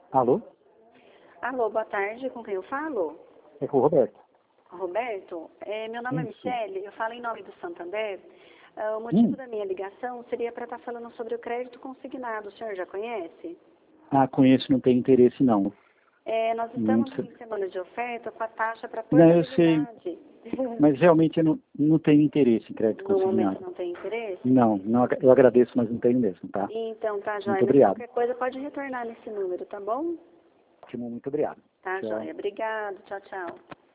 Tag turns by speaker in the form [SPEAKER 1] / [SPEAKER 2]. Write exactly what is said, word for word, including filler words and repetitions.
[SPEAKER 1] Alô?
[SPEAKER 2] Alô, boa tarde, com quem eu falo?
[SPEAKER 1] É com o Roberto.
[SPEAKER 2] Roberto, é, meu nome
[SPEAKER 1] Isso.
[SPEAKER 2] é Michele, eu falo em nome do Santander. Ah, o motivo
[SPEAKER 1] Hum.
[SPEAKER 2] da minha ligação seria para estar falando sobre o crédito consignado, o senhor já conhece?
[SPEAKER 1] Ah, conheço, não tem interesse não.
[SPEAKER 2] É, nós estamos
[SPEAKER 1] Muito...
[SPEAKER 2] em semana de oferta com a taxa para
[SPEAKER 1] Não, eu sei,
[SPEAKER 2] portabilidade.
[SPEAKER 1] mas realmente eu não, não tenho interesse em crédito
[SPEAKER 2] No momento
[SPEAKER 1] consignado.
[SPEAKER 2] não tem interesse?
[SPEAKER 1] Não, não, agra- eu agradeço, mas não tenho mesmo, tá?
[SPEAKER 2] Então tá, joia,
[SPEAKER 1] Muito
[SPEAKER 2] mas
[SPEAKER 1] obrigado.
[SPEAKER 2] qualquer coisa pode retornar nesse número, tá bom?
[SPEAKER 1] Ótimo, muito obrigado.
[SPEAKER 2] Tá,
[SPEAKER 1] Tchau.
[SPEAKER 2] joia. Obrigado, tchau, tchau.